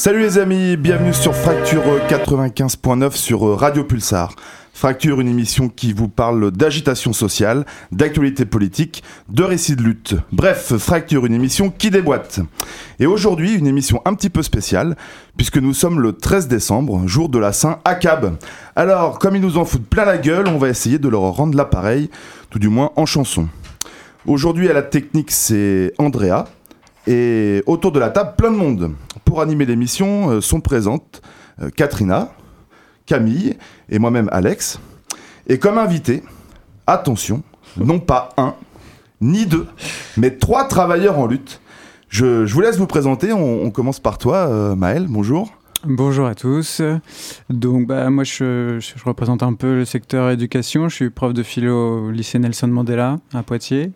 Salut les amis, bienvenue sur Fracture 95.9 sur Radio Pulsar. Fracture, une émission qui vous parle d'agitation sociale, d'actualité politique, de récits de lutte. Bref, Fracture, une émission qui déboîte. Et aujourd'hui, une émission un petit peu spéciale, puisque nous sommes le 13 décembre, jour de la Saint-Accab. Alors, comme ils nous en foutent plein la gueule, on va essayer de leur rendre l'appareil, tout du moins en chanson. Aujourd'hui, à la technique, c'est Andrea. Et autour de la table, plein de monde. Pour animer l'émission, sont présentes Katrina, Camille et moi-même Alex. Et comme invité, attention, non pas un, ni deux, mais 3 travailleurs en lutte. Je vous laisse vous présenter, on commence par toi, Maël, bonjour. Bonjour à tous. Donc moi je représente un peu le secteur éducation, je suis prof de philo au lycée Nelson Mandela à Poitiers.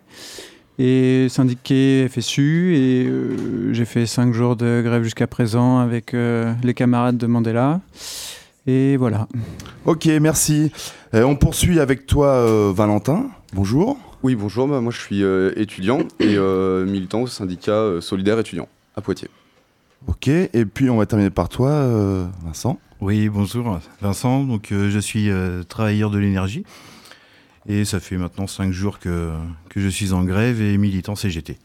Et syndiqué FSU, et j'ai fait 5 jours de grève jusqu'à présent avec les camarades de Mandela. Et voilà. Ok, merci. On poursuit avec toi, Valentin. Bonjour. Oui, bonjour. Moi, je suis étudiant et militant au syndicat solidaire étudiant à Poitiers. Ok, et puis on va terminer par toi, Vincent. Oui, bonjour, Vincent. Donc, je suis travailleur de l'énergie. Et ça fait maintenant 5 jours que je suis en grève et militant CGT.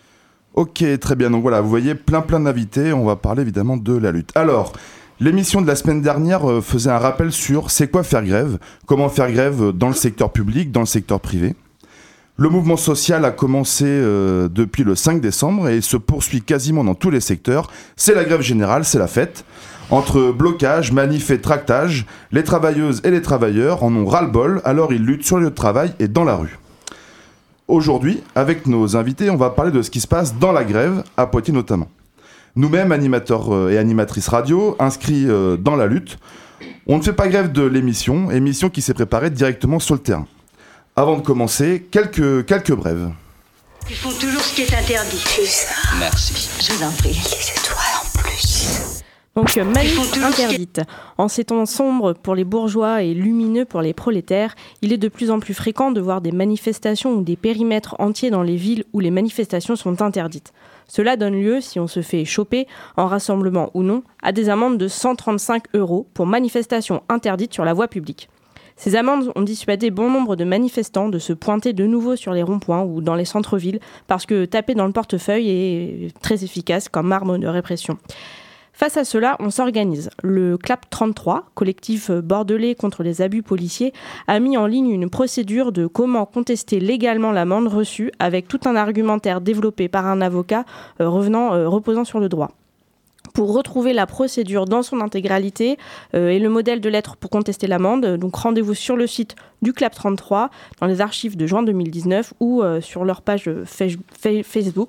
Ok, très bien. Donc voilà, vous voyez, plein d'invités. On va parler évidemment de la lutte. Alors, l'émission de la semaine dernière faisait un rappel sur c'est quoi faire grève, comment faire grève dans le secteur public, dans le secteur privé. Le mouvement social a commencé depuis le 5 décembre et se poursuit quasiment dans tous les secteurs. C'est la grève générale, c'est la fête. Entre blocage, manif et tractage, les travailleuses et les travailleurs en ont ras-le-bol, alors ils luttent sur le lieu de travail et dans la rue. Aujourd'hui, avec nos invités, on va parler de ce qui se passe dans la grève, à Poitiers notamment. Nous-mêmes, animateurs et animatrices radio, inscrits dans la lutte, on ne fait pas grève de l'émission, émission qui s'est préparée directement sur le terrain. Avant de commencer, quelques brèves. Ils font toujours ce qui est interdit. Merci. Je vous en prie. Les étoiles en plus. Donc manif interdite. En ces temps sombres pour les bourgeois et lumineux pour les prolétaires, il est de plus en plus fréquent de voir des manifestations ou des périmètres entiers dans les villes où les manifestations sont interdites. Cela donne lieu, si on se fait choper, en rassemblement ou non, à des amendes de 135 € pour manifestations interdites sur la voie publique. Ces amendes ont dissuadé bon nombre de manifestants de se pointer de nouveau sur les ronds-points ou dans les centres-villes parce que taper dans le portefeuille est très efficace comme arme de répression. Face à cela, on s'organise. Le CLAP 33, collectif bordelais contre les abus policiers, a mis en ligne une procédure de comment contester légalement l'amende reçue avec tout un argumentaire développé par un avocat reposant sur le droit. Pour retrouver la procédure dans son intégralité et le modèle de lettre pour contester l'amende, donc rendez-vous sur le site du CLAP 33 dans les archives de juin 2019 ou sur leur page Facebook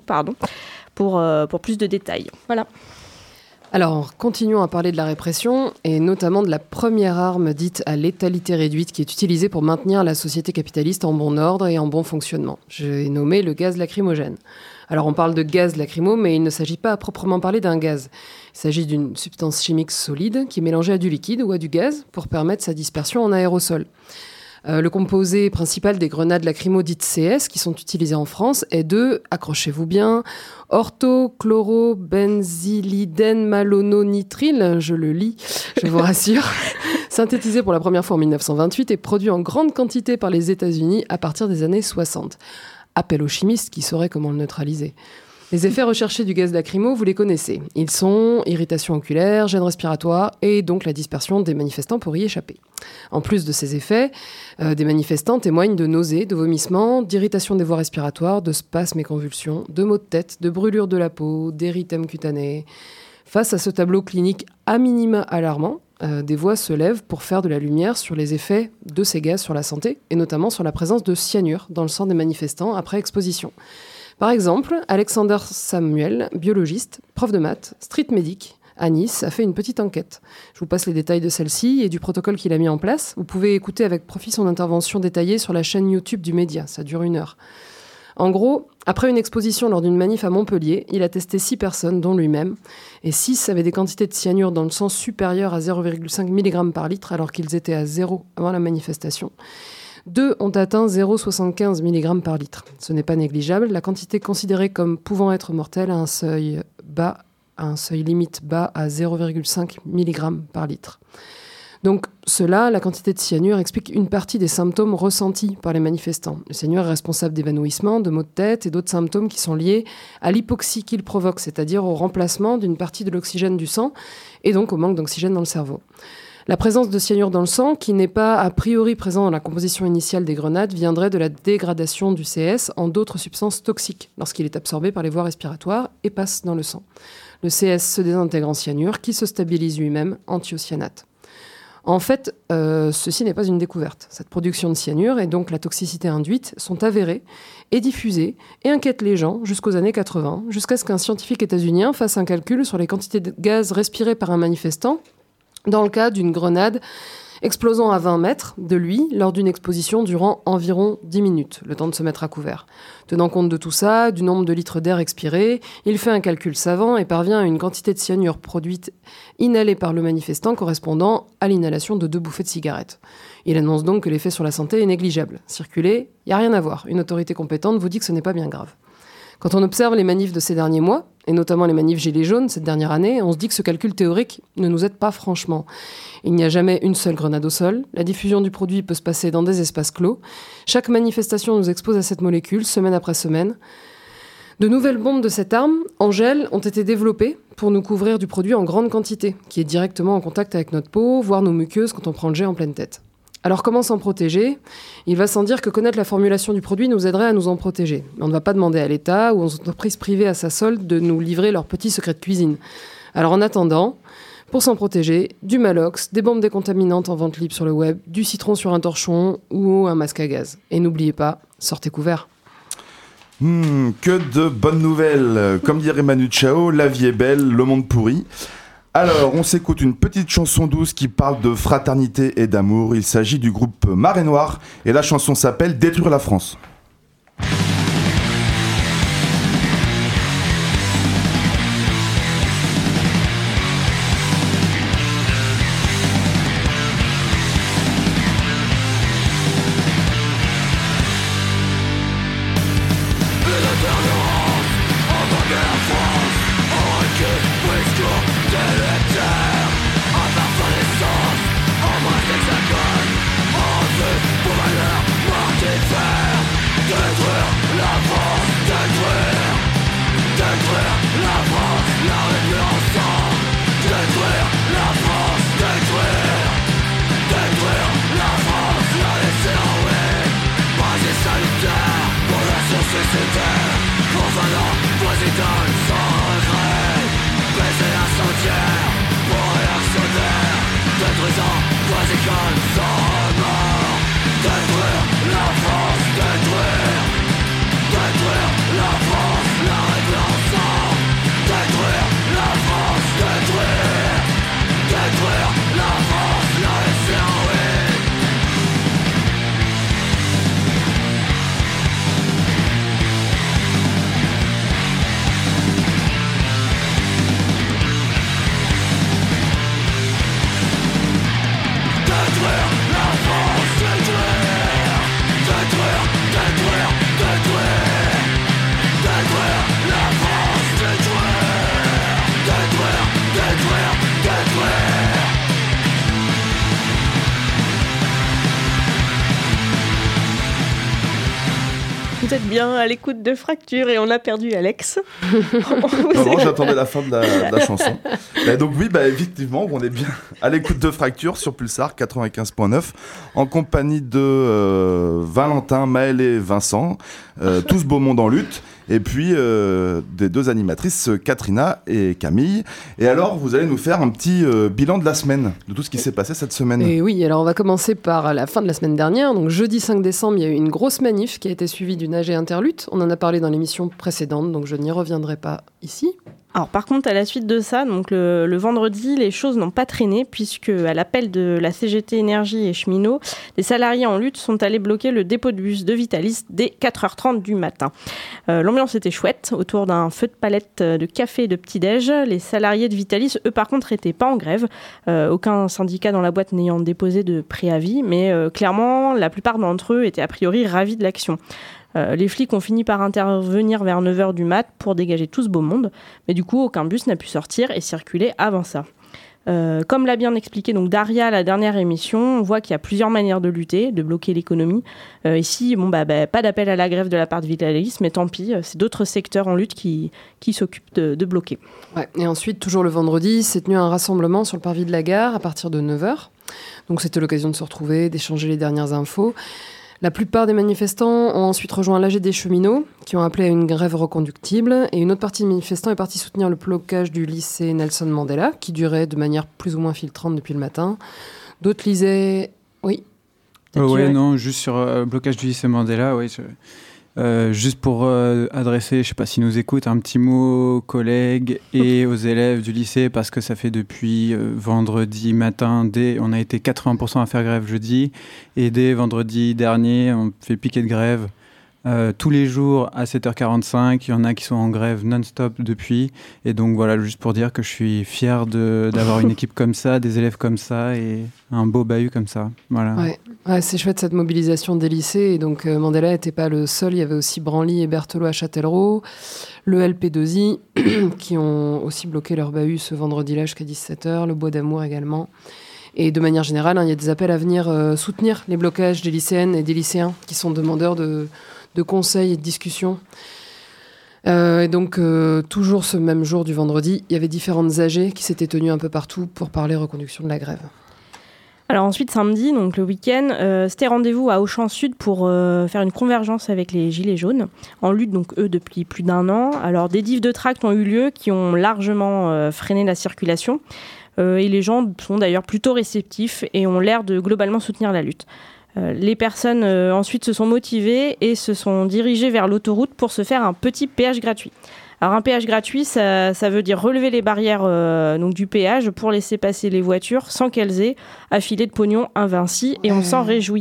pour plus de détails. Voilà. Alors, continuons à parler de la répression et notamment de la première arme dite à létalité réduite qui est utilisée pour maintenir la société capitaliste en bon ordre et en bon fonctionnement. J'ai nommé le gaz lacrymogène. Alors, on parle de gaz lacrymo, mais il ne s'agit pas à proprement parler d'un gaz. Il s'agit d'une substance chimique solide qui est mélangée à du liquide ou à du gaz pour permettre sa dispersion en aérosol. Le composé principal des grenades lacrymo dites CS qui sont utilisées en France est de, accrochez-vous bien, orthochlorobenzylidène-malononitrile, je le lis, je vous rassure, synthétisé pour la première fois en 1928 et produit en grande quantité par les États-Unis à partir des années 60. Appel aux chimistes qui sauraient comment le neutraliser. Les effets recherchés du gaz lacrymo, vous les connaissez. Ils sont irritation oculaire, gêne respiratoire et donc la dispersion des manifestants pour y échapper. En plus de ces effets, des manifestants témoignent de nausées, de vomissements, d'irritation des voies respiratoires, de spasmes et convulsions, de maux de tête, de brûlures de la peau, d'érythème cutané. Face à ce tableau clinique à minima alarmant, des voix se lèvent pour faire de la lumière sur les effets de ces gaz sur la santé et notamment sur la présence de cyanure dans le sang des manifestants après exposition. Par exemple, Alexander Samuel, biologiste, prof de maths, street medic, à Nice, a fait une petite enquête. Je vous passe les détails de celle-ci et du protocole qu'il a mis en place. Vous pouvez écouter avec profit son intervention détaillée sur la chaîne YouTube du Média. Ça dure 1 heure. En gros, après une exposition lors d'une manif à Montpellier, il a testé 6 personnes, dont lui-même, et 6 avaient des quantités de cyanure dans le sang supérieures à 0,5 mg par litre alors qu'ils étaient à 0 avant la manifestation. 2 ont atteint 0,75 mg par litre. Ce n'est pas négligeable. La quantité considérée comme pouvant être mortelle a un seuil bas à un seuil limite bas à 0,5 mg par litre. Donc cela, la quantité de cyanure, explique une partie des symptômes ressentis par les manifestants. Le cyanure est responsable d'évanouissement, de maux de tête et d'autres symptômes qui sont liés à l'hypoxie qu'il provoque, c'est-à-dire au remplacement d'une partie de l'oxygène du sang et donc au manque d'oxygène dans le cerveau. La présence de cyanure dans le sang, qui n'est pas a priori présent dans la composition initiale des grenades, viendrait de la dégradation du CS en d'autres substances toxiques lorsqu'il est absorbé par les voies respiratoires et passe dans le sang. Le CS se désintègre en cyanure qui se stabilise lui-même en thiocyanate. En fait, ceci n'est pas une découverte. Cette production de cyanure et donc la toxicité induite sont avérées et diffusées et inquiètent les gens jusqu'aux années 80, jusqu'à ce qu'un scientifique états-unien fasse un calcul sur les quantités de gaz respirées par un manifestant dans le cas d'une grenade explosant à 20 mètres de lui lors d'une exposition durant environ 10 minutes, le temps de se mettre à couvert. Tenant compte de tout ça, du nombre de litres d'air expiré, il fait un calcul savant et parvient à une quantité de cyanure produite inhalée par le manifestant correspondant à l'inhalation de 2 bouffées de cigarette. Il annonce donc que l'effet sur la santé est négligeable. Circuler, il n'y a rien à voir. Une autorité compétente vous dit que ce n'est pas bien grave. Quand on observe les manifs de ces derniers mois, et notamment les manifs Gilets jaunes cette dernière année, on se dit que ce calcul théorique ne nous aide pas franchement. Il n'y a jamais une seule grenade au sol, la diffusion du produit peut se passer dans des espaces clos, chaque manifestation nous expose à cette molécule, semaine après semaine. De nouvelles bombes de cette arme, en gel, ont été développées pour nous couvrir du produit en grande quantité, qui est directement en contact avec notre peau, voire nos muqueuses quand on prend le jet en pleine tête. Alors comment s'en protéger ? Il va sans dire que connaître la formulation du produit nous aiderait à nous en protéger. Mais on ne va pas demander à l'État ou aux entreprises privées à sa solde de nous livrer leurs petits secrets de cuisine. Alors en attendant, pour s'en protéger, du Malox, des bombes décontaminantes en vente libre sur le web, du citron sur un torchon ou un masque à gaz. Et n'oubliez pas, sortez couverts. Que de bonnes nouvelles. Comme dirait Manu Chao, la vie est belle, le monde pourri. Alors, on s'écoute une petite chanson douce qui parle de fraternité et d'amour. Il s'agit du groupe Marée Noire et la chanson s'appelle « Détruire la France ». Vous êtes bien à l'écoute de Fracture et on a perdu Alex. Non, j'attendais la fin de la chanson. Et donc oui, effectivement, on est bien à l'écoute de Fracture sur Pulsar 95.9 en compagnie de Valentin, Maël et Vincent, tous beau monde en lutte. Et puis des deux animatrices, Katrina et Camille. Et alors, vous allez nous faire un petit bilan de la semaine, de tout ce qui s'est passé cette semaine. Et oui, alors on va commencer par la fin de la semaine dernière. Donc jeudi 5 décembre, il y a eu une grosse manif qui a été suivie d'une AG Interlutte. On en a parlé dans l'émission précédente, donc je n'y reviendrai pas ici. Alors par contre, à la suite de ça, donc le vendredi, les choses n'ont pas traîné puisque à l'appel de la CGT Énergie et Cheminots, des salariés en lutte sont allés bloquer le dépôt de bus de Vitalis dès 4h30 du matin. L'ambiance était chouette, autour d'un feu de palette de café et de petit-déj. Les salariés de Vitalis, eux par contre, n'étaient pas en grève, aucun syndicat dans la boîte n'ayant déposé de préavis, mais clairement, la plupart d'entre eux étaient a priori ravis de l'action. Les flics ont fini par intervenir vers 9h du mat pour dégager tout ce beau monde, mais du coup aucun bus n'a pu sortir et circuler avant ça. Comme l'a bien expliqué donc Daria à la dernière émission, on voit qu'il y a plusieurs manières de lutter, de bloquer l'économie. Ici, pas d'appel à la grève de la part de Vitalis, mais tant pis, c'est d'autres secteurs en lutte qui s'occupent de bloquer. Ouais. Et ensuite, toujours le vendredi, s'est tenu un rassemblement sur le parvis de la gare à partir de 9h. Donc c'était l'occasion de se retrouver, d'échanger les dernières infos. La plupart des manifestants ont ensuite rejoint l'AG des cheminots, qui ont appelé à une grève reconductible, et une autre partie des manifestants est partie soutenir le blocage du lycée Nelson Mandela, qui durait de manière plus ou moins filtrante depuis le matin. D'autres lisaient... Oui. Non, juste sur le blocage du lycée Mandela, oui. Juste pour adresser, je ne sais pas s'ils nous écoutent, un petit mot aux collègues et aux élèves du lycée, parce que ça fait depuis vendredi matin, on a été 80% à faire grève jeudi, et dès vendredi dernier, on fait piquet de grève. Tous les jours à 7h45, il y en a qui sont en grève non-stop depuis. Et donc voilà, juste pour dire que je suis fier d'avoir une équipe comme ça, des élèves comme ça et un beau bahut comme ça. Voilà. Ouais, c'est chouette cette mobilisation des lycées. Et donc Mandela n'était pas le seul, il y avait aussi Branly et Berthelot à Châtellerault, le LP2I qui ont aussi bloqué leur bahut ce vendredi-là jusqu'à 17h, le Bois d'Amour également. Et de manière générale, il y a des appels à venir soutenir les blocages des lycéennes et des lycéens qui sont demandeurs de conseils et de discussions. Et donc, toujours ce même jour du vendredi, il y avait différentes AG qui s'étaient tenues un peu partout pour parler reconduction de la grève. Alors ensuite, samedi, donc le week-end, c'était rendez-vous à Auchan Sud pour faire une convergence avec les Gilets jaunes, en lutte, donc eux, depuis plus d'1 an. Alors des diffs de tracts ont eu lieu qui ont largement freiné la circulation. Et les gens sont d'ailleurs plutôt réceptifs et ont l'air de globalement soutenir la lutte. Les personnes ensuite se sont motivées et se sont dirigées vers l'autoroute pour se faire un petit péage gratuit. Alors un péage gratuit, ça veut dire relever les barrières donc du péage pour laisser passer les voitures sans qu'elles aient à filer de pognon à Vinci, et on s'en réjouit.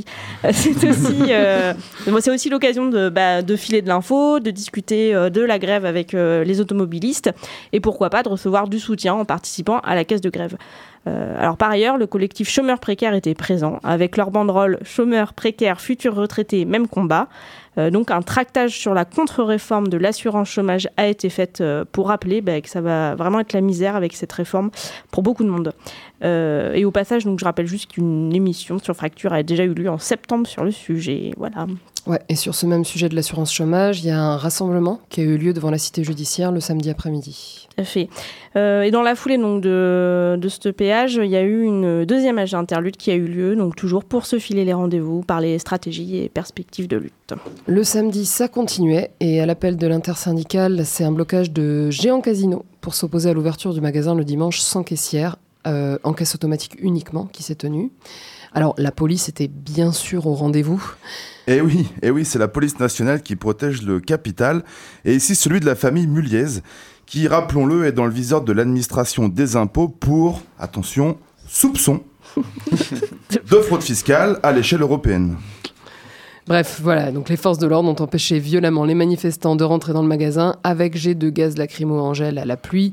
C'est aussi l'occasion de filer de l'info, de discuter de la grève avec les automobilistes et pourquoi pas de recevoir du soutien en participant à la caisse de grève. Alors par ailleurs, le collectif Chômeurs Précaires était présent avec leur banderole Chômeurs Précaires, futurs retraités, même combat. Donc un tractage sur la contre-réforme de l'assurance chômage a été fait pour rappeler que ça va vraiment être la misère avec cette réforme pour beaucoup de monde. Et au passage, donc, je rappelle juste qu'une émission sur Fracture a déjà eu lieu en septembre sur le sujet. Voilà. Ouais, et sur ce même sujet de l'assurance chômage, il y a un rassemblement qui a eu lieu devant la cité judiciaire le samedi après-midi. Tout à fait. Et dans la foulée donc, de ce péage, il y a eu une deuxième AG interlude qui a eu lieu, donc toujours pour se filer les rendez-vous, parler stratégies et perspectives de lutte. Le samedi, ça continuait, et à l'appel de l'intersyndicale, c'est un blocage de Géant Casino pour s'opposer à l'ouverture du magasin le dimanche sans caissière, en caisse automatique uniquement, qui s'est tenue. Alors, la police était bien sûr au rendez-vous. Eh oui, c'est la police nationale qui protège le capital, et ici celui de la famille Muliez, qui, rappelons-le, est dans le viseur de l'administration des impôts pour, attention, soupçon de fraude fiscale à l'échelle européenne. Bref, voilà, donc les forces de l'ordre ont empêché violemment les manifestants de rentrer dans le magasin avec jet de gaz lacrymo-angèle à l'appui,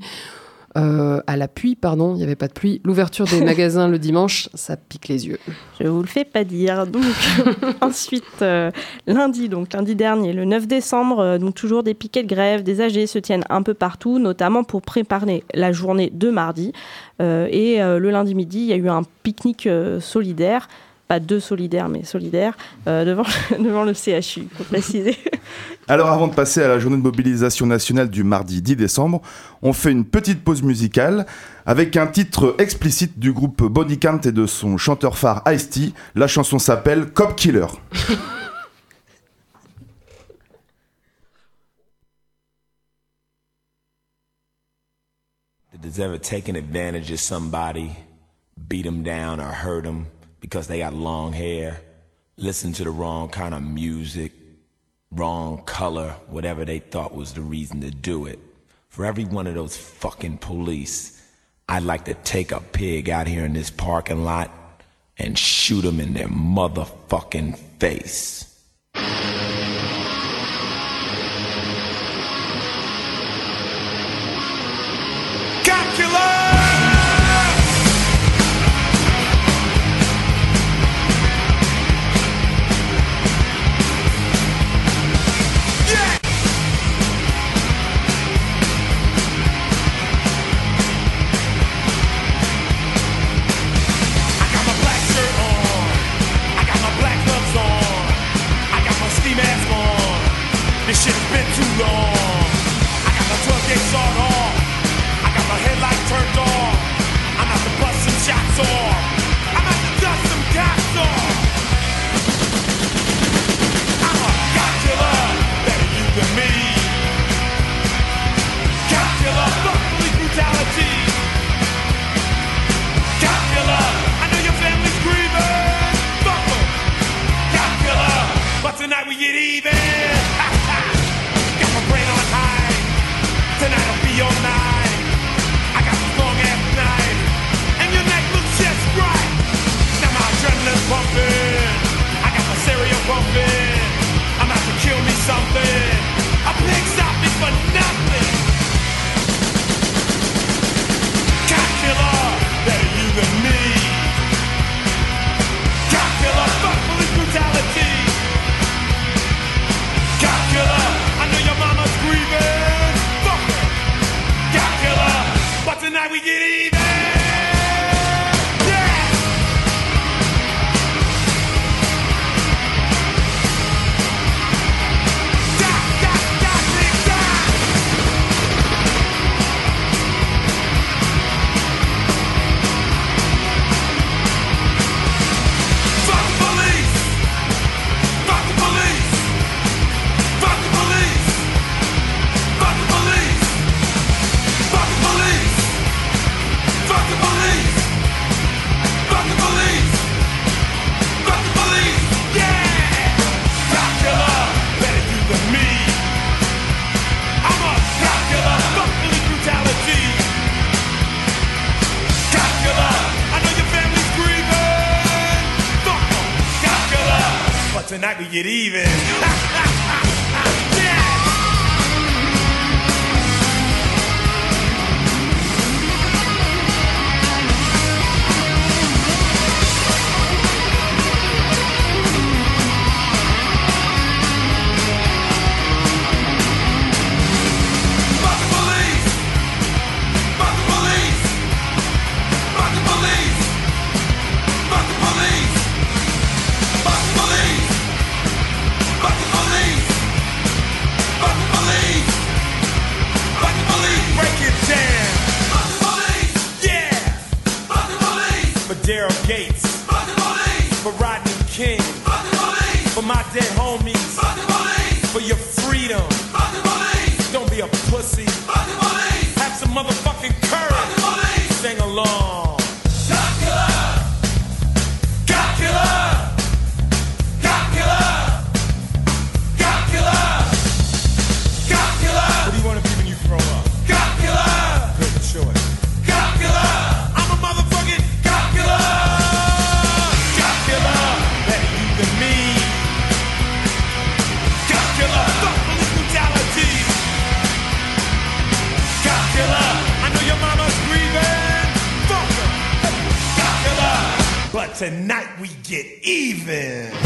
il n'y avait pas de pluie. L'ouverture des magasins le dimanche, ça pique les yeux. Je vous le fais pas dire. Donc ensuite, lundi dernier, le 9 décembre, donc toujours des piquets de grève, des AG se tiennent un peu partout, notamment pour préparer la journée de mardi. Et le lundi midi, il y a eu un pique-nique solidaire. Pas deux solidaires, mais solidaires, devant le CHU, pour préciser. Alors avant de passer à la journée de mobilisation nationale du mardi 10 décembre, on fait une petite pause musicale avec un titre explicite du groupe Body Count et de son chanteur phare Ice-T. La chanson s'appelle Cop Killer. Has ever taken advantage of somebody, beat them down or hurt them because they got long hair, listen to the wrong kind of music, wrong color, whatever they thought was the reason to do it. For every one of those fucking police, I'd like to take a pig out here in this parking lot and shoot them in their motherfucking face. but tonight we get even. Got my brain on high, tonight will be your night. I got this long ass night, and your neck looks just right. Now my adrenaline's pumping, I got my stereo pumping. I'm out to kill me something. A pig stop me for nothing. Cop killer, better you than me. Cop killer, fuck police brutality. Cop killer, I know your mama's grieving. Fuck her. Cop killer, but tonight we get even. Tonight we get even. Daryl Gates, for Rodney King, for my dead homies, for your freedom. Don't be a pussy. Have some motherfucking courage. Sing along. Cop killer, cop killer, cop killer, cop killer, cop killer. What do you want to be when you grow up? Cop killer. Good choice. Cop killer. I'm a motherfucking cop killer. Cop killer. Better you than me. Cop killer. Fuck police brutality. Cop killer. I know your mama's grieving. Fuck her. Cop killer. But tonight we get even.